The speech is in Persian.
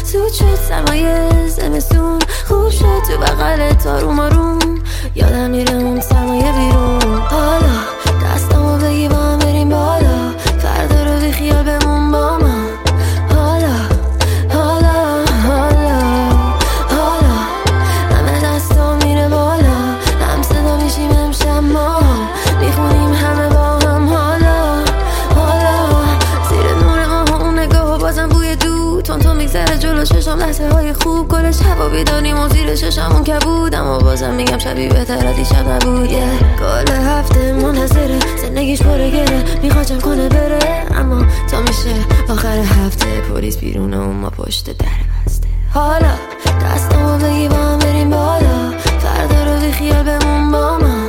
تو شد سرمایه زمستون خوب شد تو بغلت آروم آروم یادم میره اون سرمایه بیرون. حالا دستامو بگی با هم بریم بالا فردا رو بی خیال بمون با من. حالا حالا حالا حالا همه دستام میره بالا هم صدا میشیم امشب ما میخونیم همه با هم. حالا حالا زیر نور ماه اون نگاه و بازم بوی دود تون میگذره جلو چشم لحظه های خوب گل شب و بیدانیم و زیر چشمون کبود اما بازم میگم شبی بهتر از دیشب نبود. کل هفته منتظره زندگیش پره گره میخواد جمع کنه بره اما تا میشه آخر هفته پلیس بیرونه و ما پشت در بسته. حالا دستامو بگی با هم بریم بالا فردا رو بی خیال بمون با من.